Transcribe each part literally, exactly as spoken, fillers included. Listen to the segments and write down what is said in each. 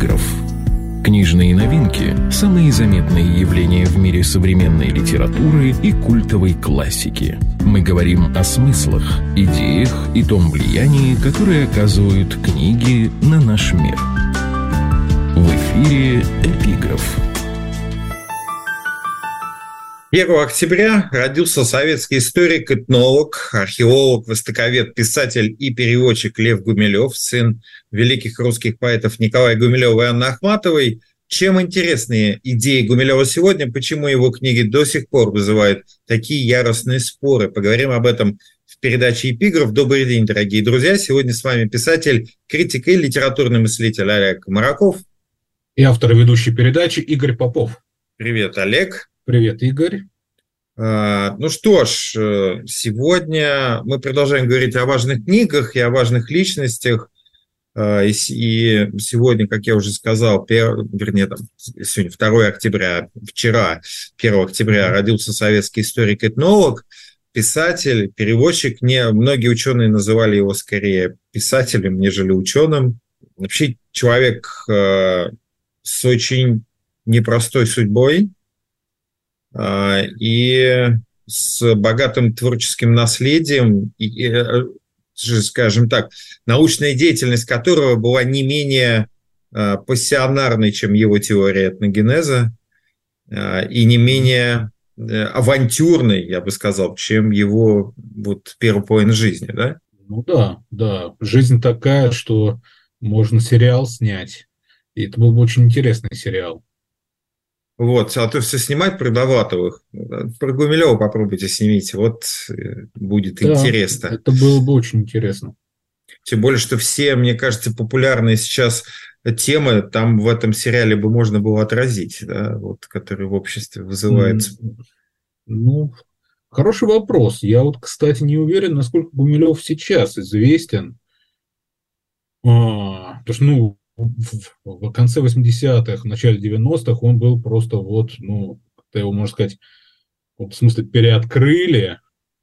Эпиграф. Книжные новинки – самые заметные явления в мире современной литературы и культовой классики. Мы говорим о смыслах, идеях и том влиянии, которое оказывают книги на наш мир. В эфире «Эпиграф». первого октября родился советский историк, этнолог, археолог, востоковед, писатель и переводчик Лев Гумилев, сын великих русских поэтов Николая Гумилева и Анны Ахматовой. Чем интересны идеи Гумилева сегодня, почему его книги до сих пор вызывают такие яростные споры? Поговорим об этом в передаче «Эпиграф». Добрый день, дорогие друзья. Сегодня с вами писатель, критик и литературный мыслитель Олег Комараков. И автор и ведущий передачи Игорь Попов. Привет, Олег. Привет, Игорь. А, ну что ж, сегодня мы продолжаем говорить о важных книгах и о важных личностях. А, и, и сегодня, как я уже сказал, пер, вернее, там, сегодня второго октября, вчера, первого октября, родился советский историк-этнолог, писатель, переводчик. Не, многие ученые называли его скорее писателем, нежели ученым. Вообще человек а, с очень непростой судьбой, и с богатым творческим наследием, и, скажем так, научная деятельность которого была не менее пассионарной, чем его теория этногенеза, и не менее авантюрной, я бы сказал, чем его вот первая половина жизни, да? Ну да, да. Жизнь такая, что можно сериал снять, и это был бы очень интересный сериал. Вот, а то все снимать про Довлатовых. Про Гумилева попробуйте снимите, вот будет да, интересно. Это было бы очень интересно. Тем более, что все, мне кажется, популярные сейчас темы там в этом сериале бы можно было отразить, да, вот, которые в обществе вызывают. Ну, хороший вопрос. Я вот, кстати, не уверен, насколько Гумилев сейчас известен. А, потому что, ну, в конце восьмидесятых, в начале девяностых он был просто вот, ну, как-то его, можно сказать, в смысле переоткрыли,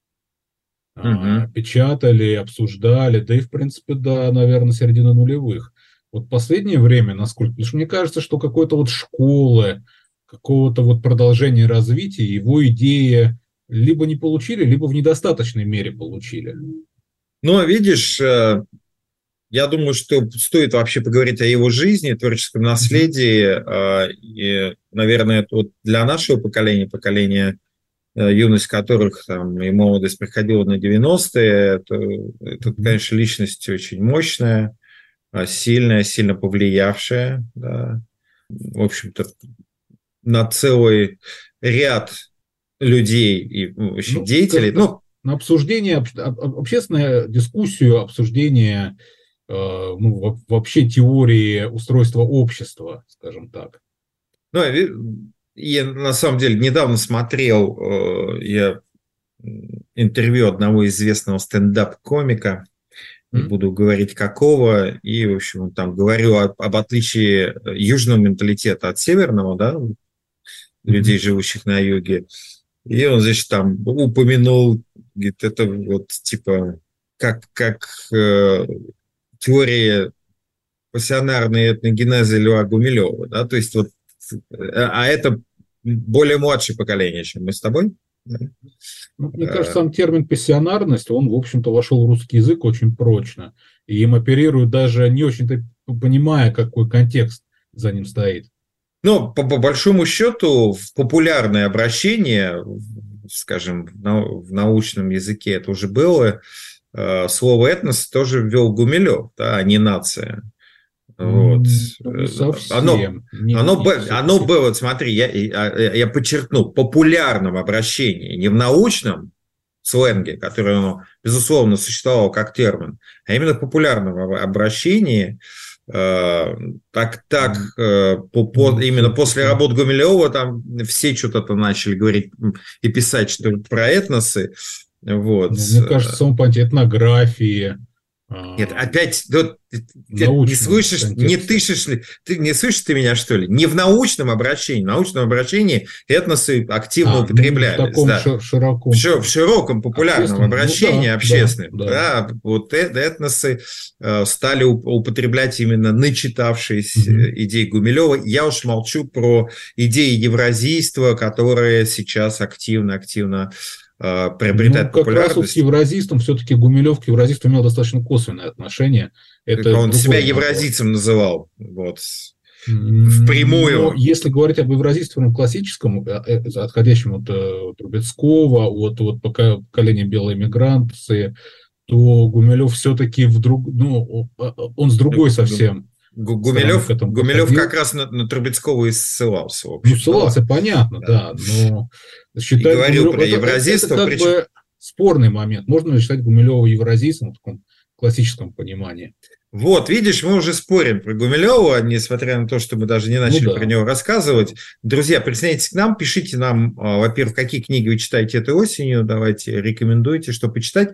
uh-huh. печатали, обсуждали, да и, в принципе, да, наверное, середина нулевых. Вот последнее время, насколько, потому что мне кажется, что какой-то вот школы, какого-то вот продолжения развития его идеи либо не получили, либо в недостаточной мере получили. Ну, видишь... Я думаю, что стоит вообще поговорить о его жизни, творческом наследии. Mm-hmm. И, наверное, это вот для нашего поколения, поколения, юность которых там, и молодость приходила на девяностые, это, это, конечно, личность очень мощная, сильная, сильно повлиявшая, да, в общем-то, на целый ряд людей и вообще, ну, деятелей. Ну, на обсуждение, общественную дискуссию, обсуждение... ну, вообще теории устройства общества, скажем так. Ну, я на самом деле недавно смотрел я интервью одного известного стендап-комика, не mm-hmm. буду говорить какого, и, в общем, там говорю об, об отличии южного менталитета от северного, да, mm-hmm. людей, живущих на юге. И он, значит, там упомянул, говорит, это вот типа как, как теория пассионарной этногенезы Льва Гумилева, да, то есть вот, а это более младшее поколение, чем мы с тобой. Ну, мне кажется, сам термин пассионарность, он, в общем-то, вошел в русский язык очень прочно, и им оперируют даже не очень-то понимая, какой контекст за ним стоит. Ну, по, по большому счету, в популярное обращение, скажем, в научном языке это уже было, слово «этнос» тоже ввел Гумилев, да, а не «нация». Вот. Не совсем. Оно, не, оно, не б, совсем. оно было, вот смотри, я, я, я подчеркну, в популярном обращении, не в научном сленге, который, ну, безусловно, существовал как термин, а именно в популярном обращении. Э, так, так э, по, по, именно после работ Гумилева там все что-то начали говорить и писать что про этносы. Вот. Ну, мне кажется, само понятие этнографии, Нет, опять, ну, ты, ты не слышишь, контексте. не тышишь ли, ты не слышишь ты меня, что ли? Не в научном обращении. В научном обращении этносы активно а, употреблялись. Ну, в таком да. широком, в широком популярном обращении, ну, да, общественном. Да, да. Да, вот этносы стали употреблять именно начитавшиеся угу. идеи Гумилева. Я уж молчу про идеи евразийства, которые сейчас активно-активно приобретает ну, популярность. Как раз вот к евразистам все-таки Гумилев к евразисту имел достаточно косвенное отношение. Это он себя вопрос. евразийцем называл. Вот. Впрямую. Но если говорить об евразийстве классическом, отходящем от Трубецкого, от, от поколения белой эмиграции, то Гумилев все-таки вдруг, ну, он с другой совсем. Гумилев, Гумилев как раз на, на Трубецкого и ссылался. Ну, ссылался, понятно, да, да, но считать и говорил Гумилев, про евразийство. Это, это как причем... бы спорный момент. Можно ли считать Гумилева евразийцем в таком классическом понимании? Вот, видишь, мы уже спорим про Гумилева, несмотря на то, что мы даже не начали ну, да. про него рассказывать. Друзья, присоединяйтесь к нам, пишите нам, во-первых, какие книги вы читаете этой осенью, давайте рекомендуйте, что почитать.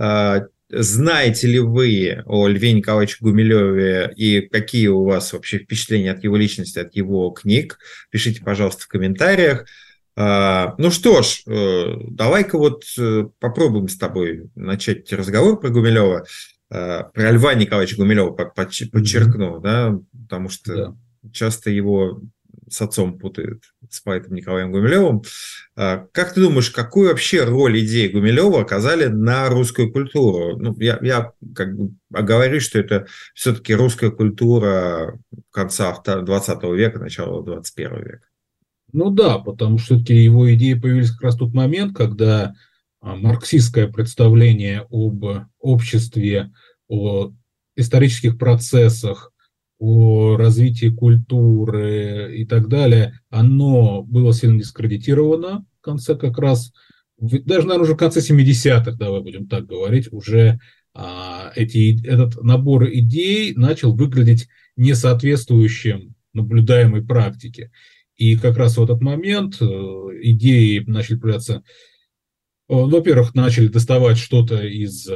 Знаете ли вы о Льве Николаевиче Гумилеве и какие у вас вообще впечатления от его личности, от его книг? Пишите, пожалуйста, в комментариях. Ну что ж, давай-ка вот попробуем с тобой начать разговор про Гумилева, про Льва Николаевича Гумилева, подчеркну, mm-hmm. да, потому что да. часто его с отцом путают, с поэтом Николаем Гумилевым. Как ты думаешь, какую вообще роль идеи Гумилева оказали на русскую культуру? Ну, я, я как бы оговорюсь, что это все-таки русская культура конца двадцатого века, начала двадцать первого века. Ну да, потому что все-таки его идеи появились как раз в тот момент, когда марксистское представление об обществе, о исторических процессах, о развитии культуры и так далее, оно было сильно дискредитировано в конце как раз, даже, наверное, уже в конце семидесятых, давай будем так говорить, уже а, эти, этот набор идей начал выглядеть несоответствующим наблюдаемой практике. И как раз в этот момент идеи начали появляться, во-первых, начали доставать что-то из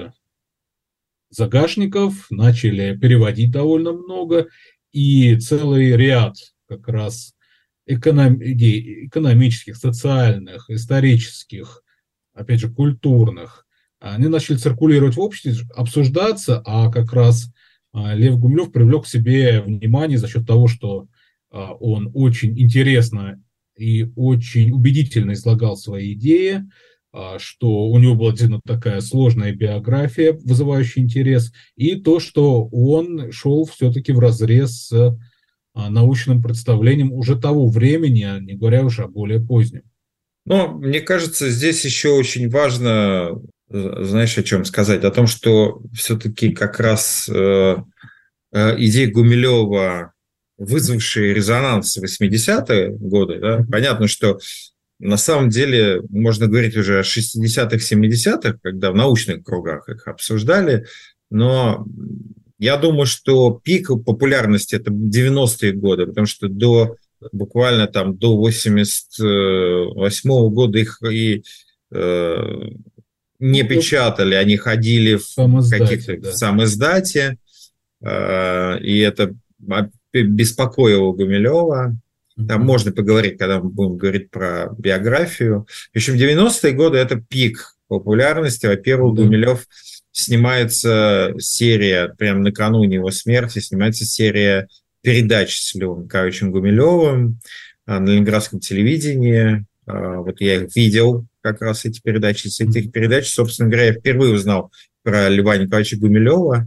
загашников, начали переводить довольно много, и целый ряд как раз эконом... идей экономических, социальных, исторических, опять же, культурных, они начали циркулировать в обществе, обсуждаться, а как раз Лев Гумилев привлек к себе внимание за счет того, что он очень интересно и очень убедительно излагал свои идеи, что у него была действительно такая сложная биография, вызывающая интерес, и то, что он шел все-таки вразрез с научным представлением уже того времени, не говоря уже о более позднем. Ну, мне кажется, здесь еще очень важно, знаешь, о чем сказать, о том, что все-таки как раз э, э, идеи Гумилева, вызвавшие резонанс в восьмидесятые годы, да, понятно, что на самом деле можно говорить уже о шестидесятых, семидесятых, когда в научных кругах их обсуждали, но я думаю, что пик популярности – это девяностые годы, потому что до, буквально там до восемьдесят восьмого года их и э, не печатали, они ходили в каких-то да. в самиздате, э, и это беспокоило Гумилева. Там mm-hmm. можно поговорить, когда мы будем говорить про биографию. В общем, девяностые годы – это пик популярности. Во-первых, mm-hmm. Гумилев снимается серия, прямо накануне его смерти, снимается серия передач с Львом Николаевичем Гумилевым на ленинградском телевидении. Вот я их видел, как раз эти передачи. С этих mm-hmm. передач, собственно говоря, я впервые узнал про Льва Николаевича Гумилева.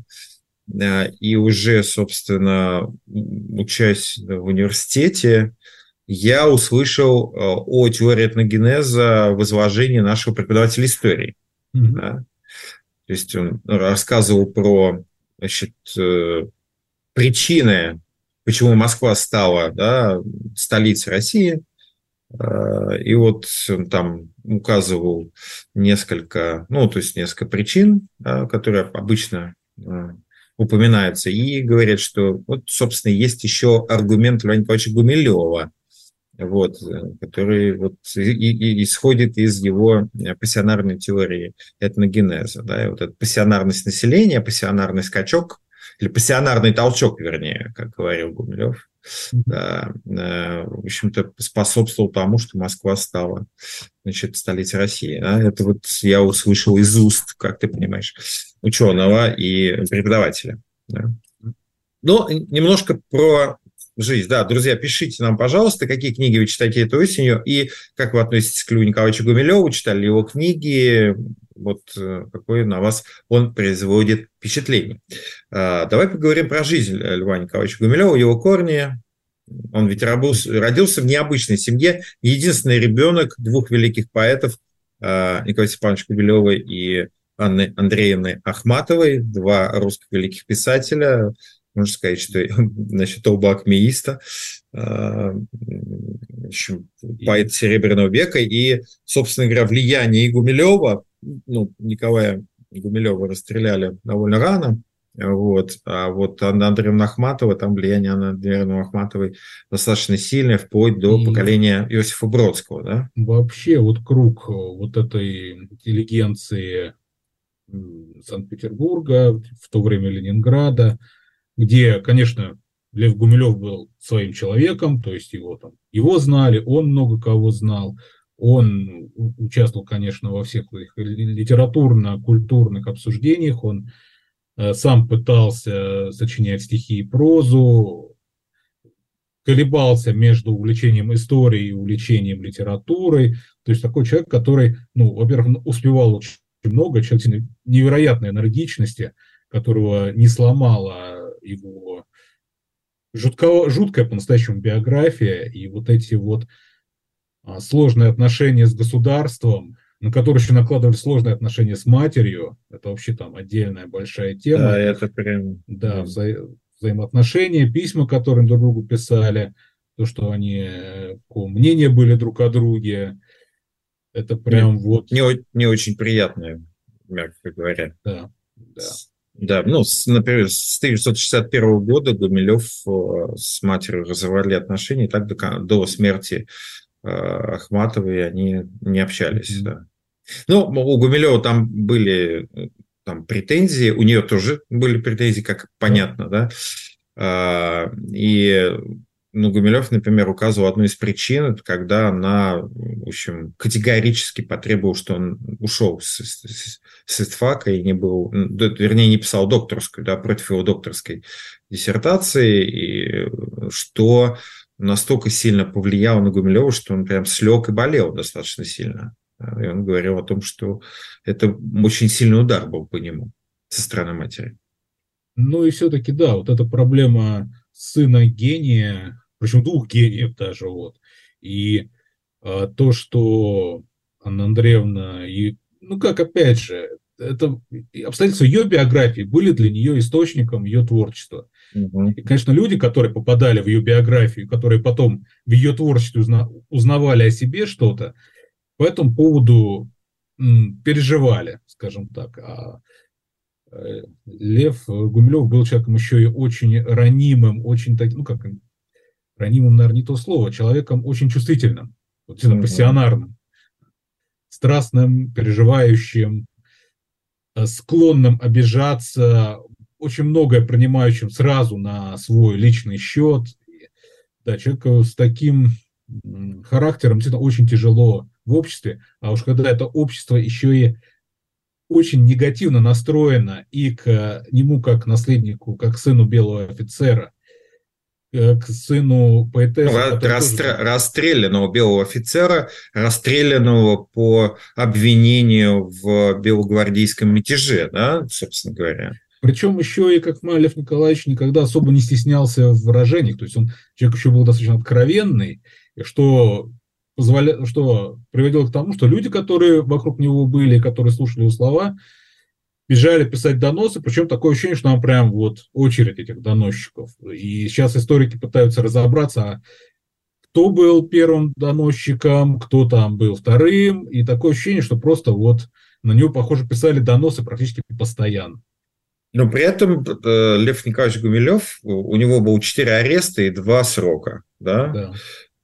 И уже, собственно, учась в университете, я услышал о теории этногенеза в изложении нашего преподавателя истории. Mm-hmm. Да? То есть он рассказывал про, значит, причины, почему Москва стала, да, столицей России. И вот он там указывал несколько, ну, то есть несколько причин, да, которые обычно упоминаются, и говорят, что вот, собственно, есть еще аргумент Льва Николаевича Гумилева, вот, который вот и, и исходит из его пассионарной теории этногенеза. Да, и вот эта пассионарность населения, пассионарный скачок, или пассионарный толчок, вернее, как говорил Гумилев, да, в общем-то, способствовал тому, что Москва стала, значит, столицей России. Да. Это вот я услышал из уст, как ты понимаешь, ученого и преподавателя. Да. Ну, немножко про жизнь. Да, друзья, пишите нам, пожалуйста, какие книги вы читаете этой осенью, и как вы относитесь к Льву Николаевичу Гумилеву, читали ли его книги, вот какое на вас он производит впечатление. Давай поговорим про жизнь Льва Николаевича Гумилева, его корни. Он ведь родился в необычной семье, единственный ребенок двух великих поэтов, Николая Степановича Гумилева и Анны Андреевны Ахматовой, два русских великих писателя. Можно сказать, что, значит, оба акмеиста, поэт Серебряного века, и, собственно говоря, влияние и Гумилева, ну, Николая Гумилева расстреляли довольно рано, вот, а вот Анна Андреевна Ахматова, там влияние Анны Андреевны Ахматовой достаточно сильное, вплоть до и поколения Иосифа Бродского, да? Вообще вот круг вот этой интеллигенции Санкт-Петербурга, в то время Ленинграда, где, конечно, Лев Гумилев был своим человеком, то есть его, там, его знали, он много кого знал, он участвовал, конечно, во всех литературно-культурных обсуждениях, он э, сам пытался сочинять стихи и прозу, колебался между увлечением историей и увлечением литературой, то есть такой человек, который, ну, во-первых, успевал очень много, человек невероятной энергичности, которого не сломала его жутко, жуткая по-настоящему биография и вот эти вот а, сложные отношения с государством, на которые еще накладывали сложные отношения с матерью. Это вообще там отдельная большая тема. Да, это прям... Да, вза- взаимоотношения, письма, которые друг другу писали, то, что они мнения были друг о друге. Это прям не, вот... Не, не очень приятное, мягко говоря. Да, да. Да, ну, с, например, с тысяча девятьсот шестьдесят первого года Гумилев с матерью разорвали отношения, и так до, до смерти э, Ахматовой они не общались. Mm-hmm. Да. Ну, у Гумилева там были там, претензии, у нее тоже были претензии, как понятно, да. А, и ну, Гумилев, например, указывал одну из причин, когда она, в общем, категорически потребовала, что он ушел с, с, с ИСТФАКа и не был, вернее, не писал докторскую, да, против его докторской диссертации, и что настолько сильно повлияло на Гумилева, что он прям слег и болел достаточно сильно. И он говорил о том, что это очень сильный удар был по нему со стороны матери. Ну и все-таки, да, вот эта проблема сына гения, причем двух гениев даже, вот, и а, то, что Анна Андреевна, и, ну как, опять же, это обстоятельства ее биографии были для нее источником ее творчества. Угу. И, конечно, люди, которые попадали в ее биографию, которые потом в ее творчестве узна, узнавали о себе что-то, по этому поводу м, переживали, скажем так. А э, Лев Гумилев был человеком еще и очень ранимым, очень таким, ну как, ранимым, наверное, не то слово, человеком очень чувствительным, вот, mm-hmm. пассионарным, страстным, переживающим, склонным обижаться, очень многое принимающим сразу на свой личный счет. Да, человеку с таким характером действительно очень тяжело в обществе, а уж когда это общество еще и очень негативно настроено и к нему как наследнику, как к сыну белого офицера, к сыну поэтессы... Ну, расстрел, тоже... Расстрелянного белого офицера, расстрелянного по обвинению в белогвардейском мятеже, да, собственно говоря. Причем еще и, как Лев Николаевич, никогда особо не стеснялся в выражениях, то есть он человек еще был достаточно откровенный, что, позволя... что приводило к тому, что люди, которые вокруг него были, которые слушали его слова, бежали писать доносы, причем такое ощущение, что нам прям вот очередь этих доносчиков. И сейчас историки пытаются разобраться, кто был первым доносчиком, кто там был вторым, и такое ощущение, что просто вот на него, похоже, писали доносы практически постоянно. Но при этом Лев Николаевич Гумилев, у него было четыре ареста и два срока, да? Да.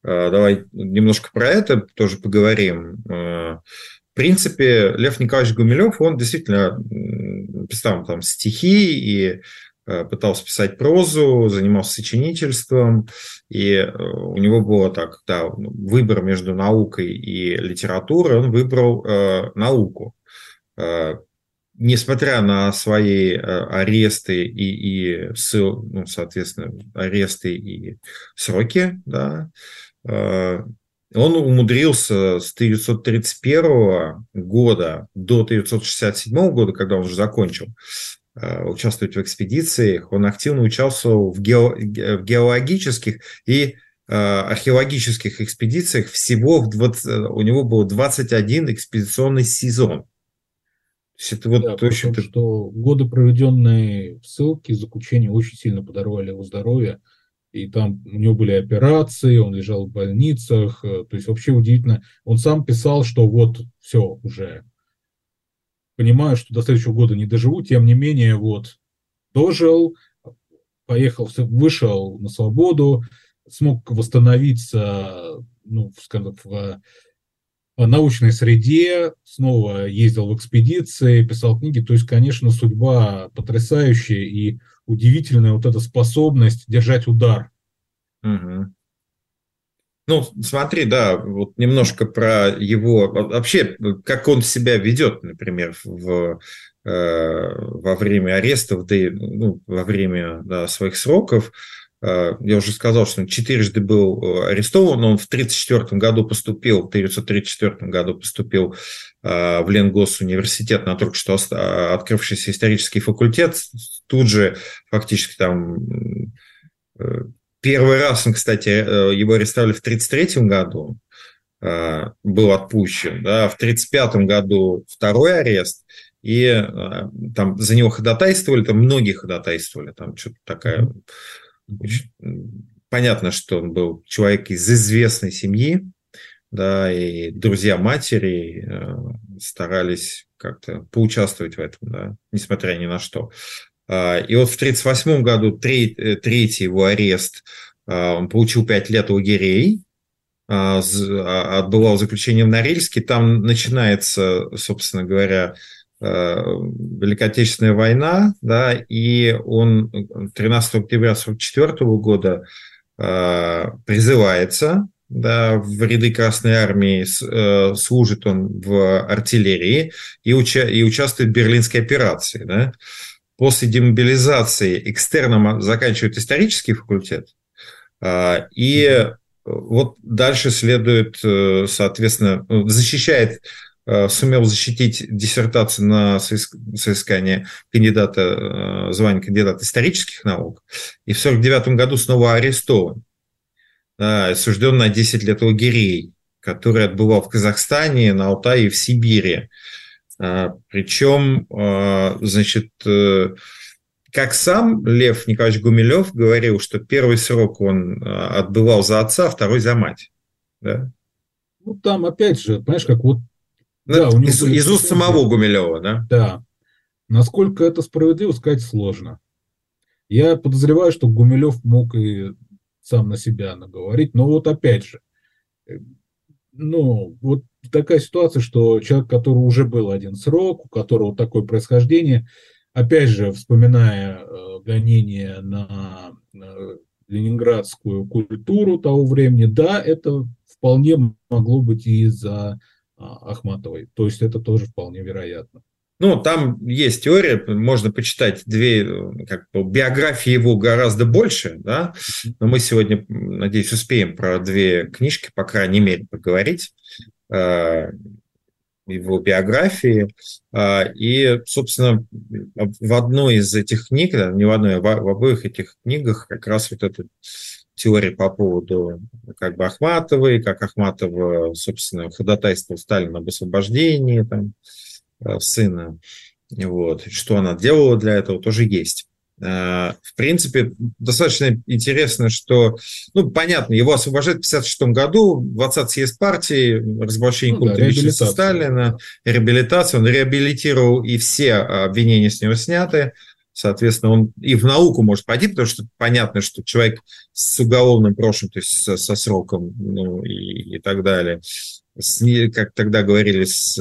Давай немножко про это тоже поговорим. В принципе, Лев Николаевич Гумилев, он действительно писал там стихи и пытался писать прозу, занимался сочинительством, и у него было так, да, выбор между наукой и литературой, он выбрал э, науку. Э, несмотря на свои аресты и, и ну, соответственно, аресты и сроки, да, э, он умудрился с тысяча девятьсот тридцать первого года до тысяча девятьсот шестьдесят седьмого года, когда он уже закончил, участвовать в экспедициях. Он активно участвовал в, гео, в геологических и э, археологических экспедициях. Всего в двадцать, у него было двадцать один экспедиционный сезон. Это вот, да, потому что... что годы, проведенные в ссылке, заключения очень сильно подорвали его здоровье. И там у него были операции, он лежал в больницах. То есть вообще удивительно. Он сам писал, что вот все уже... Понимаю, что до следующего года не доживу, тем не менее, вот, дожил, поехал, вышел на свободу, смог восстановиться, ну, скажем, в, в научной среде, снова ездил в экспедиции, писал книги. То есть, конечно, судьба потрясающая и удивительная вот эта способность держать удар. Угу. Ну, смотри, да, вот немножко про его... Вообще, как он себя ведет, например, в, э, во время арестов, да и ну, во время да, своих сроков. Э, я уже сказал, что он четырежды был арестован, он в тридцать четвёртом году поступил, в тысяча девятьсот тридцать четвёртом году поступил э, в Ленгосуниверситет на только что открывшийся исторический факультет. Тут же фактически там... Э, Первый раз он, кстати, его арестовали в тридцать третьем году, был отпущен. Да, в тридцать пятом году второй арест, и там за него ходатайствовали, там многие ходатайствовали, там что-то такая... Mm-hmm. Понятно, что он был человек из известной семьи, да, и друзья матери старались как-то поучаствовать в этом, да, несмотря ни на что. И вот в тридцать восьмом году третий его арест, он получил пять лет лагерей, отбывал заключение в Норильске. Там начинается, собственно говоря, Великая Отечественная война, да, и он тринадцатого октября сорок четвёртого года призывается, да, в ряды Красной Армии, служит он в артиллерии и, уча- и участвует в Берлинской операции, да. После демобилизации экстерном заканчивает исторический факультет, и mm-hmm. вот дальше следует, соответственно, защищает, сумел защитить диссертацию на соискание кандидата, звания кандидата исторических наук, и в сорок девятом году снова арестован, да, осужден на десять лет лагерей, который отбывал в Казахстане, на Алтае и в Сибири. Причем, значит, как сам Лев Николаевич Гумилев говорил, что первый срок он отбывал за отца, второй за мать. Да? Ну, там, опять же, понимаешь, как вот... Ну, да, у него из, из уст самого Гумилева, да? Да. Насколько это справедливо, сказать сложно. Я подозреваю, что Гумилев мог и сам на себя наговорить, но вот опять же, ну, вот такая ситуация, что человек, который уже был один срок, у которого такое происхождение, опять же, вспоминая э, гонения на э, ленинградскую культуру того времени, да, это вполне могло быть и из-за э, Ахматовой. То есть это тоже вполне вероятно. Ну, там есть теория, можно почитать две, как бы, биографии его гораздо больше, да, но мы сегодня, надеюсь, успеем про две книжки, по крайней мере, поговорить, э, его биографии, э, и, собственно, в одной из этих книг, не в одной, а в, в обоих этих книгах как раз вот эта теория по поводу как бы Ахматовой, как Ахматова, собственно, ходатайствовала Сталина об освобождении, там, сына, вот, что она делала для этого, тоже есть. В принципе, достаточно интересно, что, ну, понятно, его освобождают в пятьдесят шестом году, двадцатый съезд партии, разоблачение ну, культа да, личности Сталина, реабилитация, он реабилитировал, и все обвинения с него сняты, Соответственно, он и в науку может пойти, потому что понятно, что человек с уголовным прошлым, то есть со, со сроком, ну, и, и так далее, с, как тогда говорили, с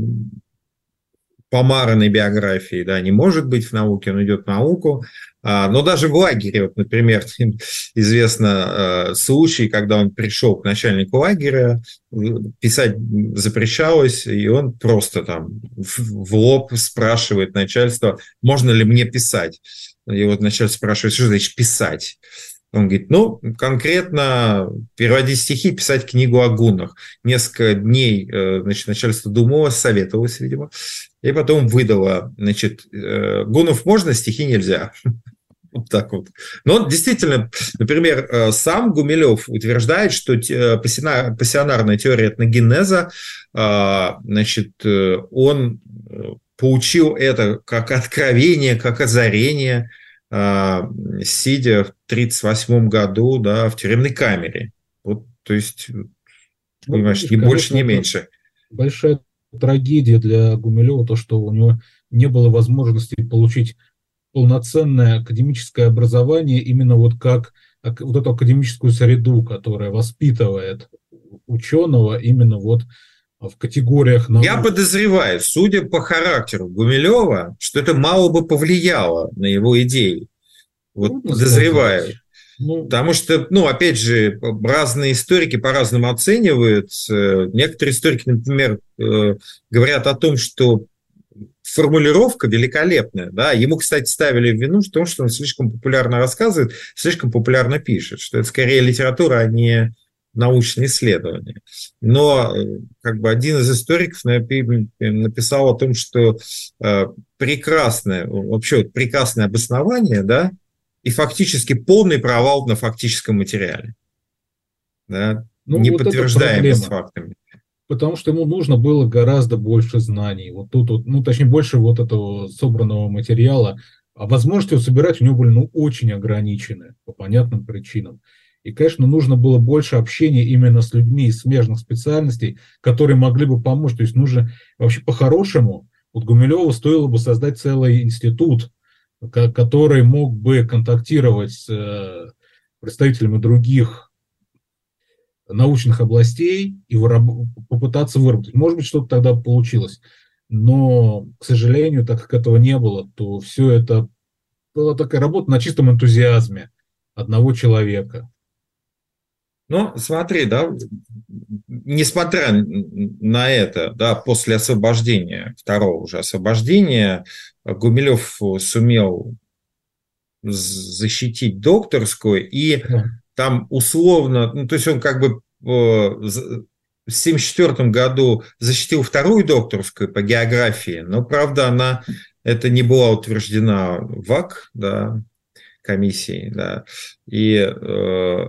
помаранной биографией, да, не может быть в науке, он идет в науку. Но даже в лагере, вот, например, известно случай, когда он пришел к начальнику лагеря, писать запрещалось, и он просто там в лоб спрашивает начальство, можно ли мне писать. И вот начальство спрашивает, что значит писать? Он говорит, ну, конкретно переводить стихи, писать книгу о гуннах. Несколько дней, значит, начальство думало, советовалось, видимо, и потом выдало, значит, гуннов можно, стихи нельзя. Вот так вот. Но действительно, например, сам Гумилев утверждает, что пассионарная теория этногенеза, значит, он получил это как откровение, как озарение, сидя в тридцать восьмом году, да, в тюремной камере. Вот, то есть, ну, понимаешь, видишь, ни больше, ни меньше. Большая трагедия для Гумилева то, что у него не было возможности получить полноценное академическое образование именно вот как вот эту академическую среду, которая воспитывает ученого именно вот в категориях наук. Я подозреваю, судя по характеру Гумилева, что это мало бы повлияло на его идеи. Вот трудно подозреваю. Сказать. Ну, потому что, ну, опять же, разные историки по-разному оценивают. Некоторые историки, например, говорят о том, что формулировка великолепная. Да? Ему, кстати, ставили в вину в том, что он слишком популярно рассказывает, слишком популярно пишет, что это скорее литература, а не научные исследования. Но как бы один из историков написал о том, что прекрасное, вообще прекрасное обоснование, да, и фактически полный провал на фактическом материале, да, ну, не вот подтверждаемый с фактами. Потому что ему нужно было гораздо больше знаний. Вот тут, вот, ну, точнее, больше вот этого собранного материала. А возможности его собирать у него были, ну, очень ограничены по понятным причинам. И, конечно, нужно было больше общения именно с людьми из смежных специальностей, которые могли бы помочь. То есть нужно вообще по-хорошему, вот Гумилеву стоило бы создать целый институт, который мог бы контактировать с представителями других научных областей и выраб- попытаться выработать. Может быть, что-то тогда получилось. Но, к сожалению, так как этого не было, то все это была такая работа на чистом энтузиазме одного человека. Ну, смотри, да, несмотря на это, да, после освобождения, второго уже освобождения, Гумилев сумел защитить докторскую, и да. Там условно, ну, то есть он как бы в семьдесят четвёртом году защитил вторую докторскую по географии, но, правда, она, это не была утверждена ВАК, да, комиссией, да, и э,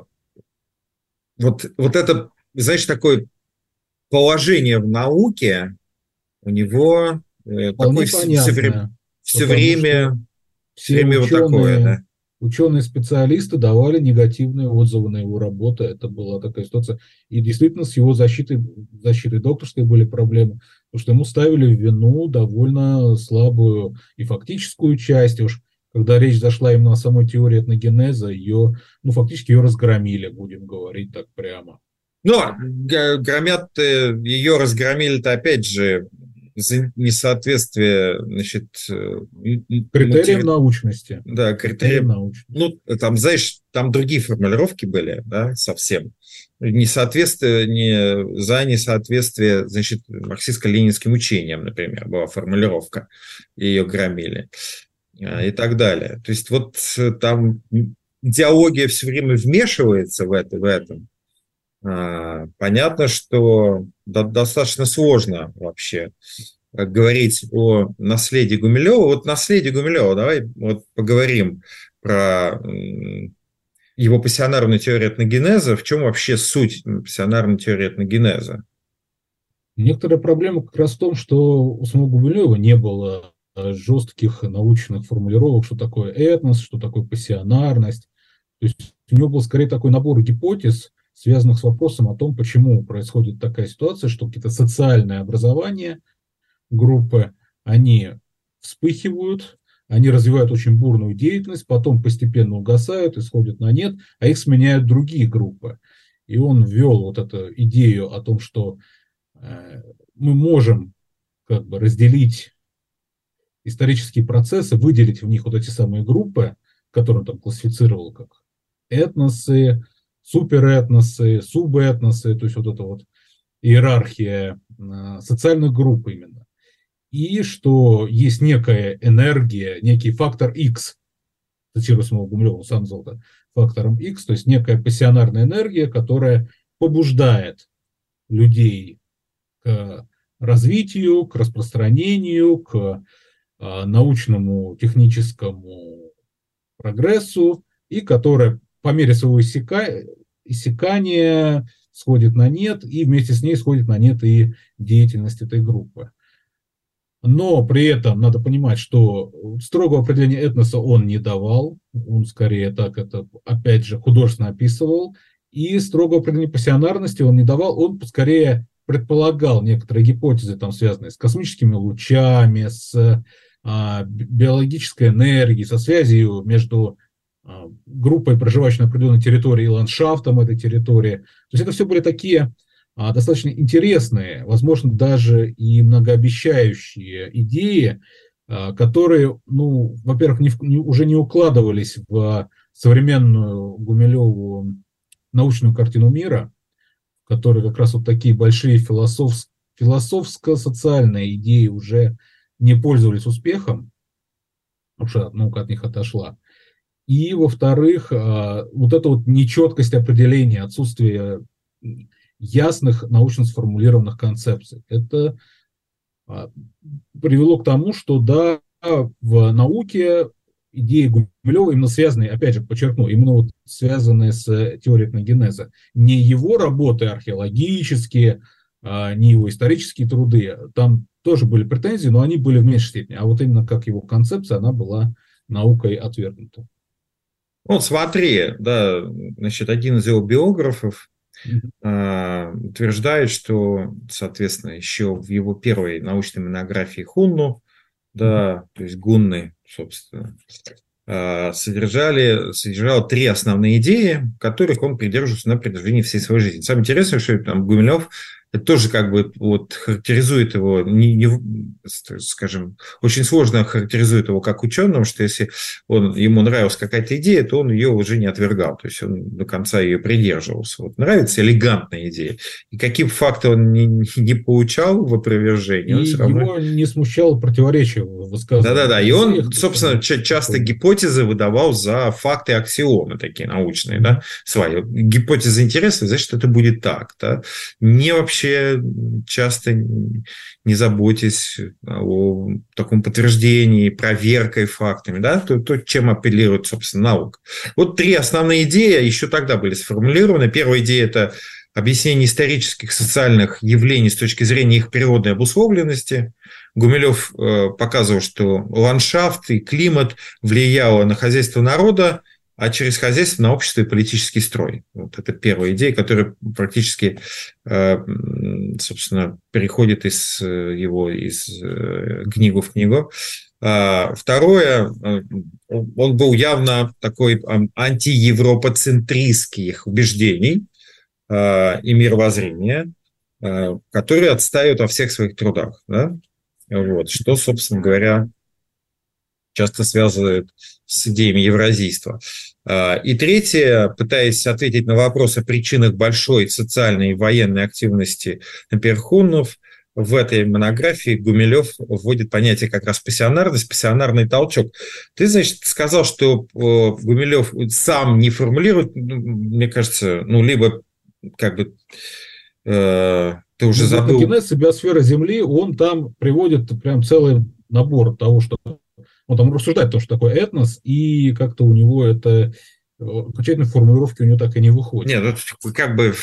вот, вот это, знаешь, такое положение в науке у него э, такое все время, все время, все время ученые, вот такое, да. Ученые-специалисты давали негативные отзывы на его работу. Это была такая ситуация. И действительно с его защитой, защитой докторской были проблемы, потому что ему ставили в вину довольно слабую и фактическую часть. И уж когда речь зашла именно о самой теории этногенеза, ее, ну, фактически ее разгромили, будем говорить так прямо. Но громят, ее разгромили-то опять же за несоответствие, значит, критериям мотив... научности. Да, критериям научности. Ну, там, знаешь, там другие формулировки были, да, совсем. Несоответствие, не, за несоответствие, значит, марксистско-ленинским учениям, например, была формулировка, и ее громили, и так далее. То есть вот там идеология все время вмешивается в это, в этом. Понятно, что достаточно сложно вообще говорить о наследии Гумилева. Вот наследие Гумилева, давай вот поговорим про его пассионарную теорию этногенеза. В чем вообще суть пассионарной теории этногенеза? Некоторая проблема как раз в том, что у самого Гумилева не было жестких научных формулировок, что такое этнос, что такое пассионарность. То есть у него был скорее такой набор гипотез, связанных с вопросом о том, почему происходит такая ситуация, что какие-то социальные образования, группы, они вспыхивают, они развивают очень бурную деятельность, потом постепенно угасают и сходят на нет, а их сменяют другие группы. И он ввел вот эту идею о том, что э, мы можем как бы разделить исторические процессы, выделить в них вот эти самые группы, которые он там классифицировал как этносы, суперэтносы, субэтносы, то есть вот эта вот иерархия э, социальных групп именно. И что есть некая энергия, некий фактор X, цитирую самого Гумилева, он сам назвал это фактором X, то есть некая пассионарная энергия, которая побуждает людей к развитию, к распространению, к а, научному, техническому прогрессу, и которая по мере своего иссяка... иссякания сходит на нет, и вместе с ней сходит на нет и деятельность этой группы. Но при этом надо понимать, что строгого определения этноса он не давал, он скорее так это, опять же, художественно описывал, и строгого определения пассионарности он не давал, он скорее предполагал некоторые гипотезы, там, связанные с космическими лучами, с а, биологической энергией, со связью между а, группой, проживающей на определенной территории, и ландшафтом этой территории. То есть это все были такие достаточно интересные, возможно, даже и многообещающие идеи, которые, ну, во-первых, не, не, уже не укладывались в современную Гумилеву научную картину мира, в которой как раз вот такие большие философс, философско-социальные идеи уже не пользовались успехом, потому что наука от них отошла. И, во-вторых, вот эта вот нечеткость определения, отсутствие ясных научно сформулированных концепций. Это а, привело к тому, что да, в науке идеи Гумилева именно связанные, опять же, подчеркну, именно вот связанные с теорией этногенеза. Не его работы археологические, а, не его исторические труды. Там тоже были претензии, но они были в меньшей степени. А вот именно как его концепция, она была наукой отвергнута. Вот смотри, да, значит, один из его биографов утверждает, что, соответственно, еще в его первой научной монографии Хунну, да, то есть гунны, собственно, содержали, содержал три основные идеи, которых он придерживался на протяжении всей своей жизни. Самое интересное, что там Гумилев это тоже как бы вот характеризует его, не, не, скажем, очень сложно характеризует его как ученого, что если он, ему нравилась какая-то идея, то он ее уже не отвергал, то есть он до конца ее придерживался. Вот нравится элегантная идея, и каким фактом он не, не поучал в опровержении. И равно... его не смущало противоречие в высказывании. Да-да-да, и он, собственно, часто гипотезы выдавал за факты, аксиомы такие научные, да, свои. Гипотеза интересная, значит, это будет так, да. Не вообще часто не заботясь о таком подтверждении, проверкой фактами, да, то, то, чем апеллирует, собственно, наука. Вот три основные идеи еще тогда были сформулированы. Первая идея – это объяснение исторических социальных явлений с точки зрения их природной обусловленности. Гумилев показывал, что ландшафт и климат влияло на хозяйство народа, а через хозяйство на общество и политический строй. Вот это первая идея, которая практически, собственно, переходит из его из книгу в книгу. Второе, он был явно такой антиевропоцентристских убеждений и мировоззрения, которые отстаивают во всех своих трудах. Да? Вот, что, собственно говоря, часто связывают с идеями евразийства. И третье, пытаясь ответить на вопрос о причинах большой социальной и военной активности, например, хуннов, в этой монографии Гумилев вводит понятие как раз пассионарность, пассионарный толчок. Ты, значит, сказал, что Гумилев сам не формулирует, мне кажется, ну, либо как бы э, ты уже ну, забыл. Этногенез и биосфера Земли, он там приводит прям целый набор того, что он там рассуждает о том, что такое этнос, и как-то у него это окончательной формулировки у него так и не выходит. Нет, ну, как бы,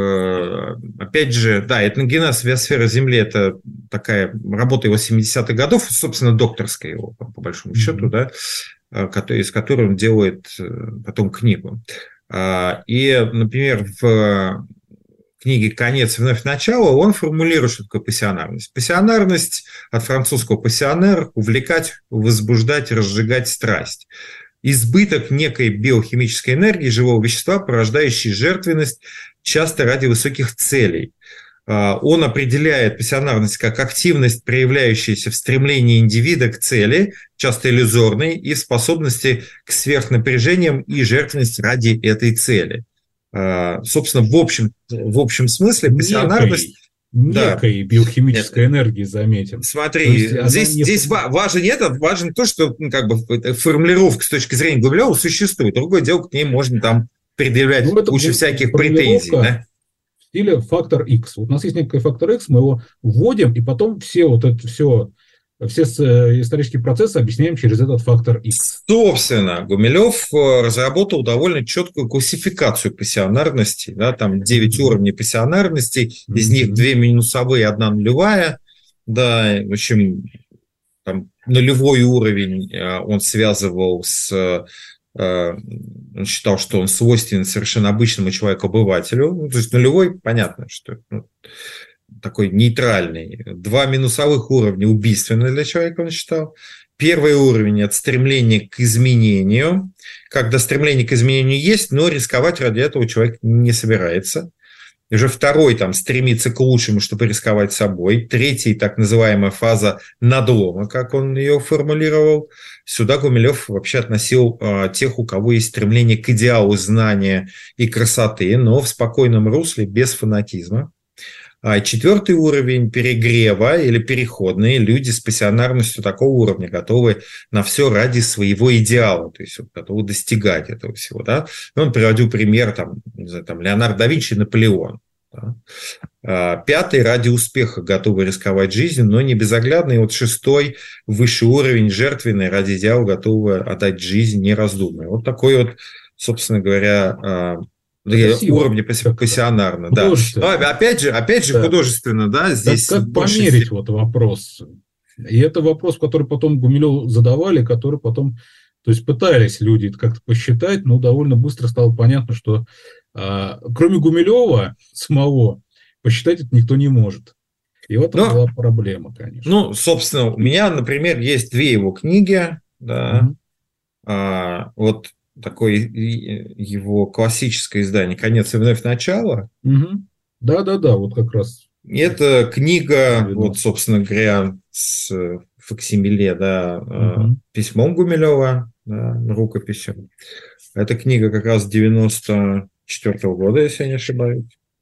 опять же, да, этногенез, биосфера Земли – это такая работа его семидесятых годов, собственно, докторская его, по большому mm-hmm. счету, да, из которой он делает потом книгу. И, например, в книге «Конец и вновь начало» он формулирует, что такое пассионарность. Пассионарность от французского «пассионер» – увлекать, возбуждать, разжигать страсть. Избыток некой биохимической энергии живого вещества, порождающей жертвенность, часто ради высоких целей. Он определяет пассионарность как активность, проявляющаяся в стремлении индивида к цели, часто иллюзорной, и в способности к сверхнапряжениям и жертвенности ради этой цели. Собственно, в общем, в общем смысле пассионарность... Некой да. биохимической Нет. энергии, заметим. Смотри, здесь, не... здесь важен не это, важен то, что ну, как бы, формулировка с точки зрения Гумилева существует. Другое дело, к ней можно там предъявлять ну, кучу всяких претензий. Да? В стиле фактор X. Вот у нас есть некий фактор X, мы его вводим, и потом все вот это все... Все исторические процессы объясняем через этот фактор X. Собственно, Гумилев разработал довольно четкую классификацию пассионарности. Да, там девять mm-hmm. уровней пассионарности, mm-hmm. из них две минусовые, одна нулевая. Да, в общем, там, нулевой уровень он связывал с... Он считал, что он свойственен совершенно обычному человеку-обывателю. Ну, то есть нулевой, понятно, что... Ну, такой нейтральный. Два минусовых уровня убийственны для человека, он считал. Первый уровень – это стремление к изменению. Когда стремление к изменению есть, но рисковать ради этого человек не собирается. И уже второй там стремится к лучшему, чтобы рисковать собой. Третий, так называемая фаза надлома, как он ее формулировал. Сюда Гумилев вообще относил а, тех, у кого есть стремление к идеалу знания и красоты, но в спокойном русле, без фанатизма. А четвертый уровень перегрева или переходные люди с пассионарностью такого уровня готовы на все ради своего идеала, то есть готовы достигать этого всего. Да? Он приводил пример там, не знаю, там, Леонардо да Винчи, Наполеон. Да? А пятый ради успеха готовы рисковать жизнью, но не безоглядный. И вот шестой высший уровень жертвенный ради идеала готовы отдать жизнь, не раздумывая. Вот такой вот, собственно говоря, уровни пассионарно, да. Но, опять же, опять же да. художественно, да, здесь... Так как померить степени... вот вопрос? И это вопрос, который потом Гумилеву задавали, который потом, то есть пытались люди как-то посчитать, но довольно быстро стало понятно, что а, кроме Гумилева самого посчитать это никто не может. И вот это была проблема, конечно. Ну, собственно, у меня, например, есть две его книги, да, mm-hmm. а, вот такое его классическое издание «Конец и вновь начало». Угу. Да-да-да, вот как раз. Это книга, вот, собственно говоря, с факсимиле, да, угу. письмом Гумилева, да, рукописью. Эта книга как раз девяносто четвёртого года, если я не ошибаюсь.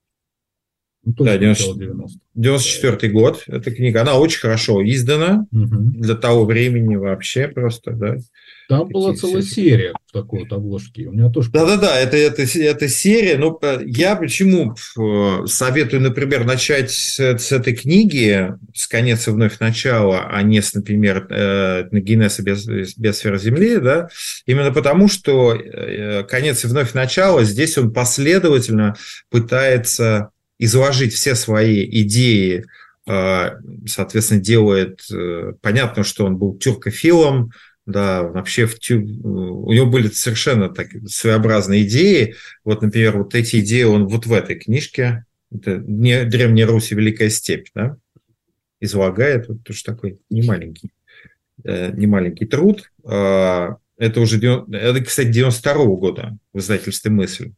Ну, да, девяносто четвёртый год эта книга. Она очень хорошо издана угу. для того времени вообще просто, да. Там была целая серия в такой вот обложке. У меня тоже... Да-да-да, это, это, это серия. Но я почему советую, например, начать с, с этой книги, с «Конец и вновь начало», а не с, например, «Этногенез и биосфера Земли», да? Именно потому, что «Конец и вновь начало» здесь он последовательно пытается изложить все свои идеи, соответственно, делает... Понятно, что он был тюркофилом, да, вообще в тю... у него были совершенно так, своеобразные идеи. Вот, например, вот эти идеи он вот в этой книжке, это «Древняя Русь и Великая степь», да, излагает, вот тоже такой немаленький, э, немаленький труд. Это уже, это, кстати, девяносто второго года в издательстве «Мысль».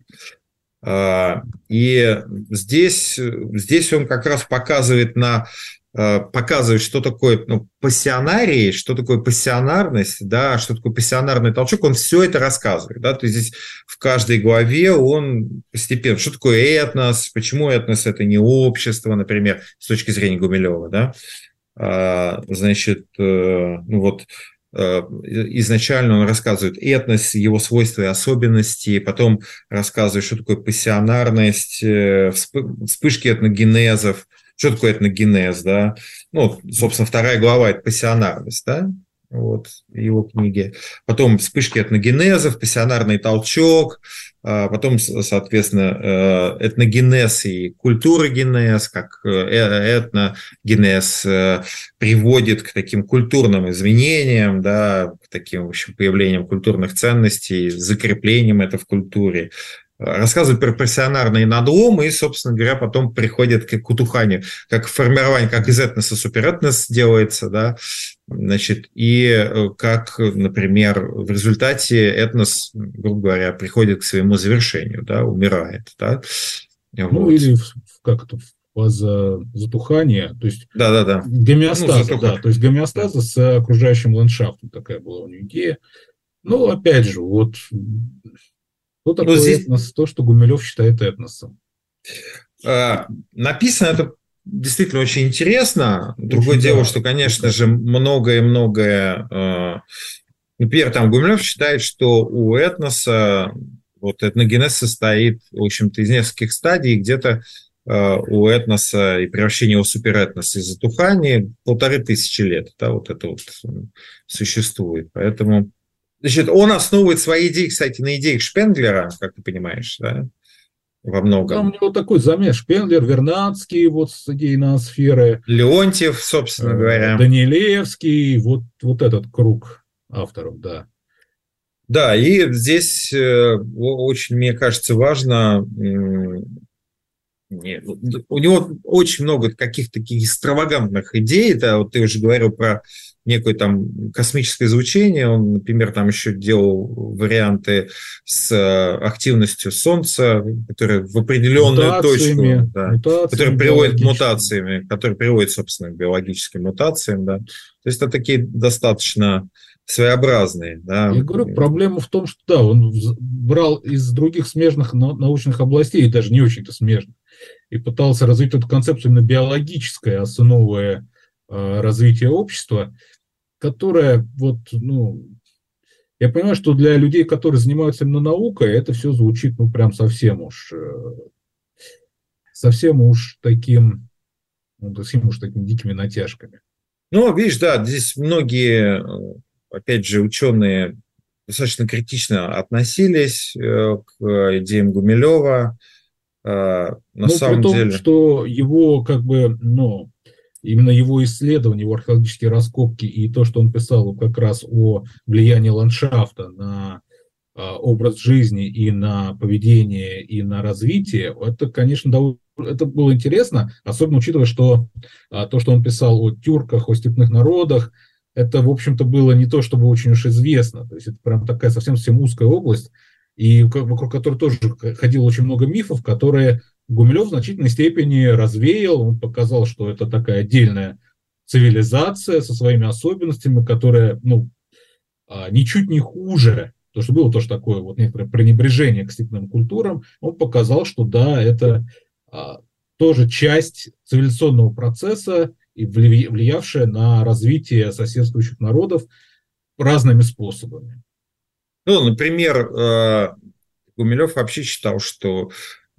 Да. И здесь, здесь он как раз показывает на... показывает, что такое ну, пассионарий, что такое пассионарность, да, что такое пассионарный толчок, он все это рассказывает. Да? То есть здесь в каждой главе он постепенно, что такое этнос, почему этнос – это не общество, например, с точки зрения Гумилева. Да? А, значит, ну вот, изначально он рассказывает этнос, его свойства и особенности, потом рассказывает, что такое пассионарность, вспышки этногенезов. Что такое этногенез, да? Ну, собственно, вторая глава – это пассионарность, да? Вот, его книги. Потом вспышки этногенезов, пассионарный толчок, потом, соответственно, этногенез и культурогенез, как этногенез приводит к таким культурным изменениям, да, к таким, в общем, появлениям культурных ценностей, закреплением это в культуре. рассказывают про пассионарный надлом и, собственно говоря, потом приходят к утуханию, как формирование, как из этноса суперэтнос делается, да, значит, и как, например, в результате этнос, грубо говоря, приходит к своему завершению, да, умирает, да. Ну, вот. Или как это, фаза затухания, то есть да, да, да. гомеостаза, ну, да, то есть гомеостаза да. с окружающим ландшафтом, такая была у него идея. Ну, опять же, вот что такое ну, здесь... этнос, то, что Гумилев считает этносом. А, написано это действительно очень интересно. Другое очень, дело, да, что, конечно же, многое-многое... Например, там Гумилев считает, что у этноса вот этногенез состоит, в общем-то, из нескольких стадий, где-то у этноса и превращения его в суперэтноса и затухания полторы тысячи лет, да, вот это вот существует. Поэтому, значит, он основывает свои идеи, кстати, на идеях Шпенглера, как ты понимаешь, да, во многом. Там у него такой замес: Шпенглер, Вернадский, вот с идеей ноосферы. Леонтьев, собственно говоря. Данилевский, вот, вот этот круг авторов, да. Да, и здесь очень, мне кажется, важно... Нет, у него очень много каких-то таких экстравагантных идей. Да, вот ты уже говорил про некое там космическое излучение. Он, например, там еще делал варианты с активностью Солнца, которые в определенную мутациями, точку, да, которые приводят к мутациями, которые приводят, собственно, к биологическим мутациям. Да. То есть это такие достаточно своеобразные. Да. Я говорю, проблема в том, что да, он брал из других смежных научных областей, даже не очень-то смежных, и пытался развить эту концепцию именно биологической, основывая э, развитие общества, которое, вот, ну, я понимаю, что для людей, которые занимаются именно наукой, это все звучит, ну, прям совсем уж, э, совсем уж таким, ну, совсем уж такими дикими натяжками. Ну, видишь, да, здесь многие, опять же, ученые достаточно критично относились э, к идеям Гумилева. На ну, самом при том, деле... что его, как бы, ну, именно его исследования, его археологические раскопки и то, что он писал как раз о влиянии ландшафта на а, образ жизни и на поведение, и на развитие, это, конечно, довольно, это было интересно, особенно учитывая, что а, то, что он писал о тюрках, о степных народах, это, в общем-то, было не то, чтобы очень уж известно, то есть это прям такая совсем-совсем узкая область, и вокруг которой тоже ходило очень много мифов, которые Гумилев в значительной степени развеял. Он показал, что это такая отдельная цивилизация со своими особенностями, которая, ну, ничуть не хуже, потому что было тоже такое вот некоторое пренебрежение к степным культурам. Он показал, что да, это а, тоже часть цивилизационного процесса, и влиявшая на развитие соседствующих народов разными способами. Ну, например, Гумилев вообще считал, что,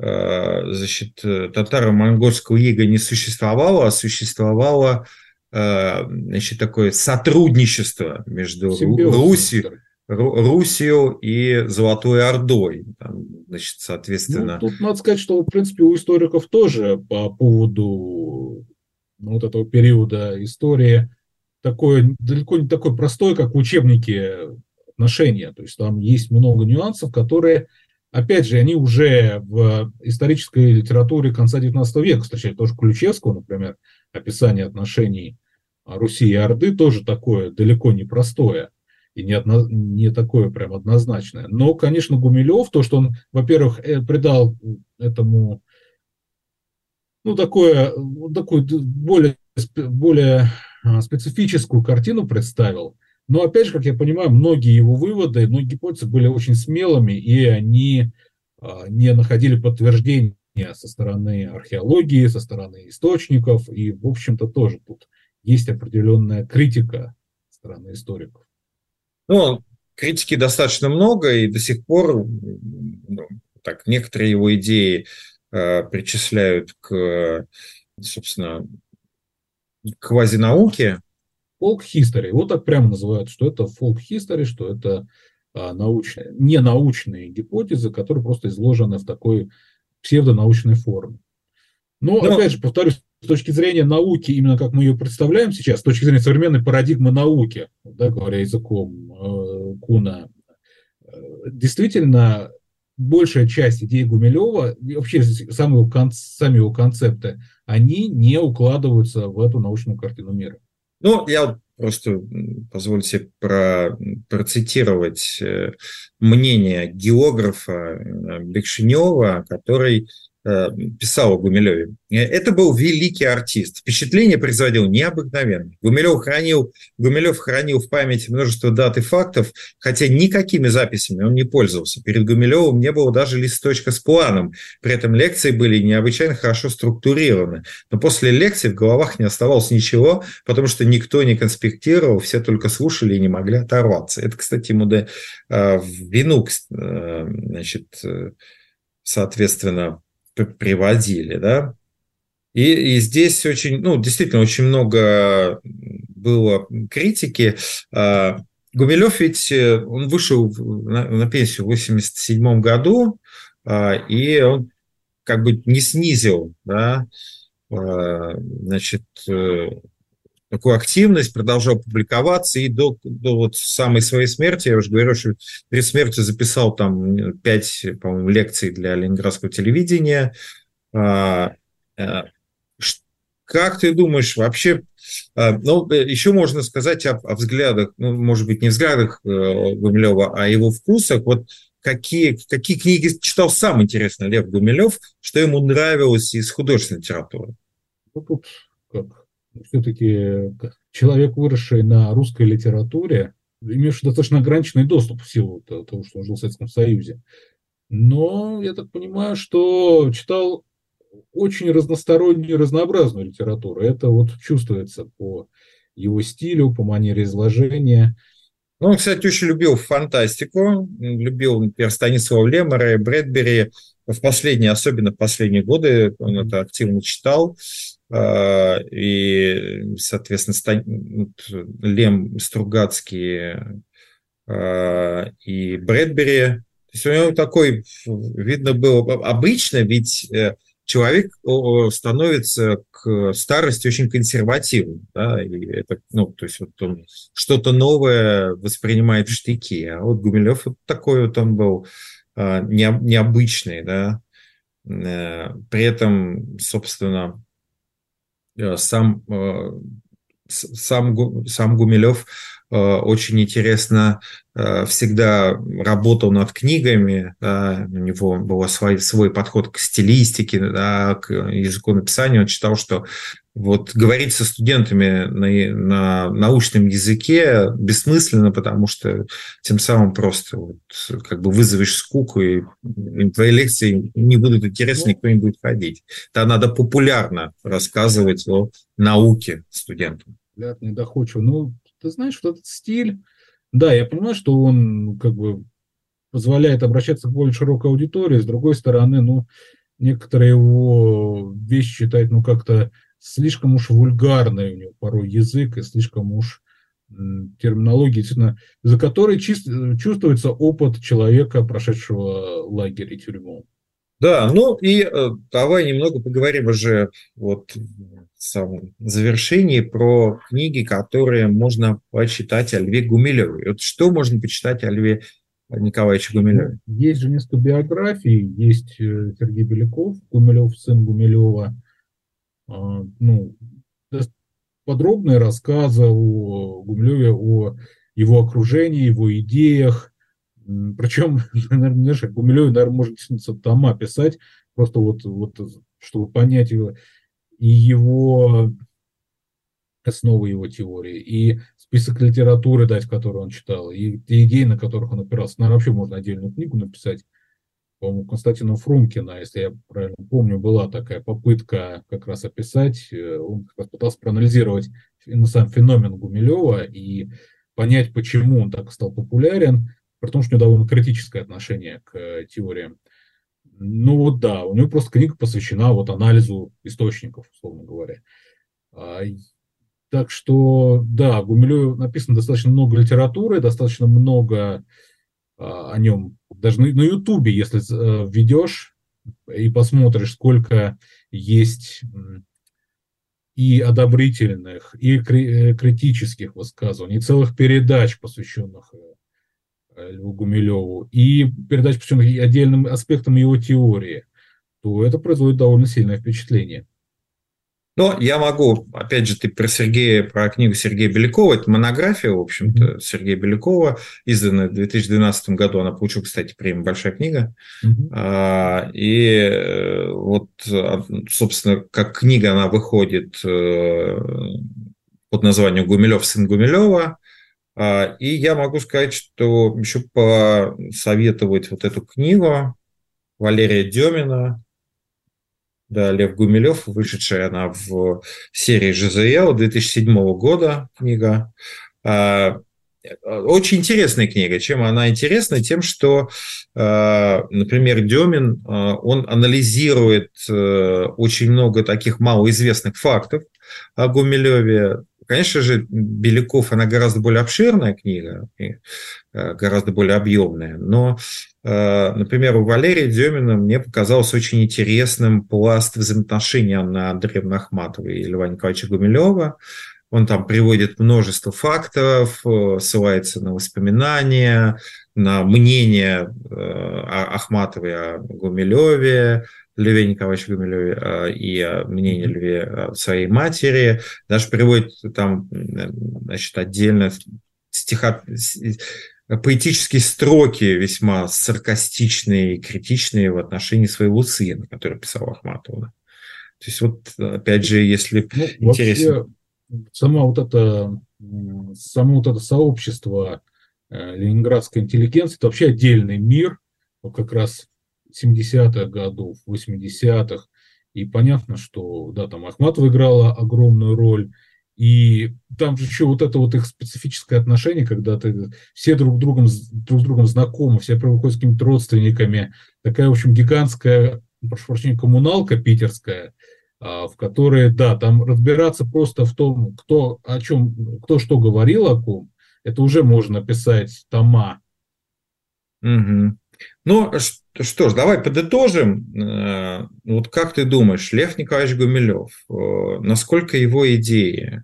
значит, татаро-монгольского ига не существовало, а существовало, значит, такое сотрудничество между Русью, Русью и Золотой Ордой. Там, значит, соответственно... Ну, тут надо сказать, что, в принципе, у историков тоже по поводу ну, вот этого периода истории такое, далеко не такой простой, как в учебнике отношения. То есть там есть много нюансов, которые, опять же, они уже в исторической литературе конца девятнадцатого века встречают. Тоже Ключевского, например, описание отношений Руси и Орды тоже такое далеко не простое и не, одно, не такое прям однозначное. Но, конечно, Гумилев, то, что он, во-первых, придал этому ну, такое, такую более, более специфическую картину представил. Но, опять же, как я понимаю, многие его выводы, многие гипотезы были очень смелыми, и они а, не находили подтверждения со стороны археологии, со стороны источников, и, в общем-то, тоже тут есть определенная критика со стороны историков. Ну, критики достаточно много, и до сих пор ну, так, некоторые его идеи э, причисляют к, собственно, к квазинауке. Folk-history, вот так прямо называют, что это folk-history, что это а, научные, не научные гипотезы, которые просто изложены в такой псевдонаучной форме. Но, Но, опять же, повторюсь, с точки зрения науки, именно как мы ее представляем сейчас, с точки зрения современной парадигмы науки, да, говоря языком э, Куна, э, действительно, большая часть идей Гумилева, и вообще сами его, кон, сами его концепты, они не укладываются в эту научную картину мира. Ну, я просто позвольте про, процитировать мнение географа Бекшинева, который писал о Гумилеве. Это был великий артист. Впечатление производил необыкновенное. Гумилев хранил, Гумилев хранил в памяти множество дат и фактов, хотя никакими записями он не пользовался. Перед Гумилевым не было даже листочка с планом. При этом лекции были необычайно хорошо структурированы. Но после лекций в головах не оставалось ничего, потому что никто не конспектировал, все только слушали и не могли оторваться. Это, кстати, ему да, в вину, значит, соответственно, приводили, да, и, и здесь очень, ну, действительно, очень много было критики. Гумилев ведь, он вышел на, на пенсию в восемьдесят седьмом году, и он как бы не снизил, да, значит, такую активность, продолжал публиковаться, и до, до вот самой своей смерти, я уже говорю, что перед смертью записал там пять, по-моему, лекций для ленинградского телевидения. Как ты думаешь, вообще, ну, еще можно сказать о, о взглядах, ну, может быть, не взглядах Гумилева, а его вкусах. Вот какие, какие книги читал сам, интересно, Лев Гумилев, что ему нравилось из художественной литературы? Ну, тут как... Все-таки человек, выросший на русской литературе, имеющий достаточно ограниченный доступ в силу того, что он жил в Советском Союзе. Но я так понимаю, что читал очень разностороннюю, разнообразную литературу. Это вот чувствуется по его стилю, по манере изложения. Ну, он, кстати, очень любил фантастику, любил, например, Станислава Лемора и Брэдбери. В последние, особенно в последние годы он это активно читал. И, соответственно, Лем, Стругацкий и Брэдбери. То есть у него такой, видно было, обычно ведь человек становится к старости очень консервативным, да, и это, ну, то есть вот он что-то новое воспринимает в штыки, а вот Гумилев вот такой вот он был необычный, да, при этом, собственно, Сам, сам, сам Гумилев очень интересно всегда работал над книгами, да, у него был свой, свой подход к стилистике, да, к языку написания. Он считал, что вот говорить со студентами на, на научном языке бессмысленно, потому что тем самым просто вот, как бы вызовешь скуку, и твои лекции не будут интересны, никто не будет ходить. Да, надо популярно рассказывать о науке студентам. Популярно, доходчиво. Ну, ты знаешь, вот этот стиль, да, я понимаю, что он как бы позволяет обращаться к более широкой аудитории, с другой стороны, ну, некоторые его вещи считают, ну, как-то слишком уж вульгарный у него порой язык и слишком уж м, терминология, действительно, за которой чисто, чувствуется опыт человека, прошедшего лагерь и тюрьму. Да, ну и э, давай немного поговорим уже вот в самом завершении про книги, которые можно почитать о Льве Гумилеве. Вот что можно почитать о Льве Николаевиче Гумилеве? Есть же несколько биографий, есть Сергей Беляков, Гумилев, сын Гумилева, ну, подробные рассказы о Гумилеве, о его окружении, его идеях. Причем, наверное, знаешь, Гумилеве, наверное, можно действительно тома писать, просто вот, вот, чтобы понять его, и его основы его теории, и список литературы дать, которую он читал, и те идеи, на которых он опирался. Наверное, вообще можно отдельную книгу написать. По-моему, Константина Фрумкина, если я правильно помню, была такая попытка как раз описать, он как раз пытался проанализировать сам феномен Гумилева и понять, почему он так стал популярен, при том, что у него довольно критическое отношение к теориям. Ну вот да, у него просто книга посвящена вот анализу источников, условно говоря. Так что, да, о Гумилеве написано достаточно много литературы, достаточно много о нем. Даже на Ютубе, если введешь и посмотришь, сколько есть и одобрительных, и критических высказываний, и целых передач, посвященных Льву Гумилеву, и передача, причем отдельным аспектом его теории, то это производит довольно сильное впечатление. Но я могу, опять же, ты про Сергея, про книгу Сергея Белякова, это монография, в общем-то, mm-hmm. Сергея Белякова, изданная в две тысячи двенадцатом году, она получила, кстати, премию «Большая книга», mm-hmm. а, и вот, собственно, как книга она выходит под названием «Гумилев, сын Гумилева», а, и я могу сказать, что еще посоветовать вот эту книгу Валерия Демина, да, Лев Гумилев, вышедшая она в серии жэ зэ эл две тысячи седьмого года книга. Очень интересная книга. Чем она интересна? Тем, что, например, Демин, он анализирует очень много таких малоизвестных фактов о Гумилеве. Конечно же, Беляков, она гораздо более обширная книга, гораздо более объемная, но, например, у Валерия Демина мне показалось очень интересным пласт взаимоотношений Анны Андреевны Ахматовой и Льва Николаевича Гумилева. Он там приводит множество фактов, ссылается на воспоминания, на мнение Ахматовой о Гумилеве, Льве Николаевиче Гумилеве и мнение Льве своей матери. Даже приводит там, значит, отдельно стиха, поэтические строки весьма саркастичные и критичные в отношении своего сына, который писал Ахматова. То есть вот, опять же, если ну, интересно... Само вот это, само вот это сообщество ленинградской интеллигенции, это вообще отдельный мир, вот как раз семидесятых годов, восьмидесятых, и понятно, что, да, там Ахматова играла огромную роль, и там же еще вот это вот их специфическое отношение, когда ты, все друг, другом, друг с другом знакомы, все выходят с какими-то родственниками, такая, в общем, гигантская, прошу прощения, коммуналка питерская, в которой, да, там разбираться просто в том, кто о чем, кто что говорил о ком, это уже можно писать тома. Угу. Ну, что ж, давай подытожим. Вот как ты думаешь, Лев Николаевич Гумилев, насколько его идеи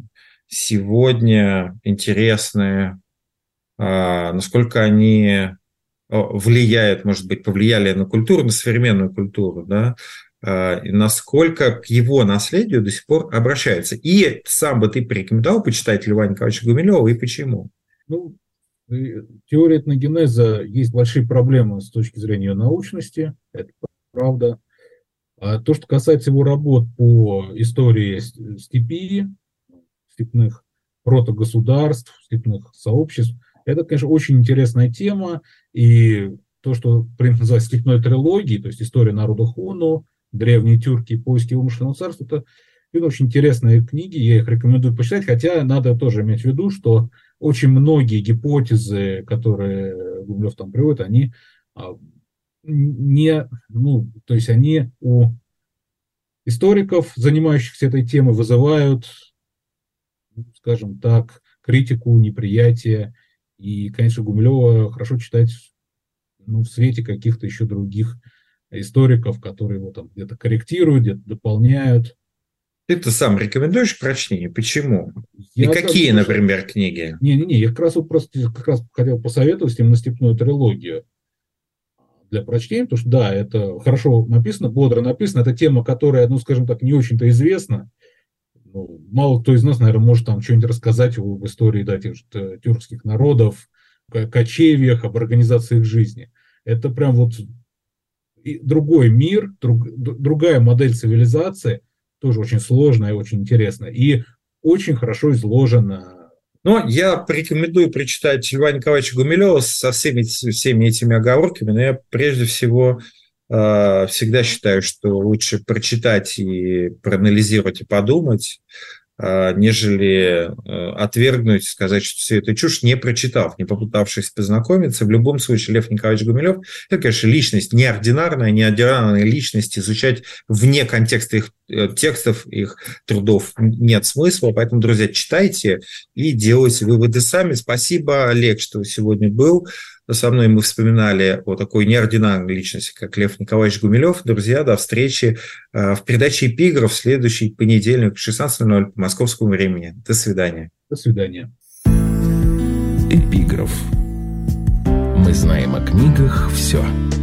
сегодня интересны, насколько они влияют, может быть, повлияли на культуру, на современную культуру, да, и насколько к его наследию до сих пор обращаются. И сам бы ты порекомендовал почитать Льва Николаевича Гумилева, и почему? Ну, теория этногенеза, есть большие проблемы с точки зрения научности, это правда. А то, что касается его работ по истории степи, степных протогосударств, степных сообществ, это, конечно, очень интересная тема. И то, что принято называть степной трилогией, то есть история народа Хуну, древние тюрки, поиски вымышленного царства, это, это очень интересные книги, я их рекомендую почитать, хотя надо тоже иметь в виду, что очень многие гипотезы, которые Гумилев там приводит, они не, ну, то есть они у историков, занимающихся этой темой, вызывают, скажем так, критику, неприятие. И, конечно, Гумилева хорошо читать, ну, в свете каких-то еще других историков, которые его там где-то корректируют, где-то дополняют. Ты-то сам рекомендуешь к прочтению? Почему? Я И какие, даже, например, книги? Не-не-не, я как раз вот просто как раз хотел посоветовать именно степную трилогию для прочтения, потому что, да, это хорошо написано, бодро написано, это тема, которая, ну, скажем так, не очень-то известна. Ну, мало кто из нас, наверное, может там что-нибудь рассказать об истории, да, тех же тюркских народов, кочевьях, об организации их жизни. Это прям вот другой мир, друг, другая модель цивилизации, тоже очень сложная и очень интересная, и очень хорошо изложена. Но я порекомендую прочитать Льва Николаевича Гумилева со всеми, всеми этими оговорками, но я прежде всего э, всегда считаю, что лучше прочитать и проанализировать и подумать, э, нежели э, отвергнуть, сказать, что все это чушь, не прочитав, не попытавшись познакомиться. В любом случае, Лев Николаевич Гумилев – это, конечно, личность неординарная, неординарная личность, изучать вне контекста их текстов, их трудов нет смысла, поэтому, друзья, читайте и делайте выводы сами. Спасибо, Олег, что сегодня был со мной. Мы вспоминали о такой неординарной личности, как Лев Николаевич Гумилев. Друзья, до встречи в передаче «Эпиграф» в следующий понедельник в шестнадцать ноль ноль по московскому времени. До свидания. До свидания. Эпиграф. Мы знаем о книгах все.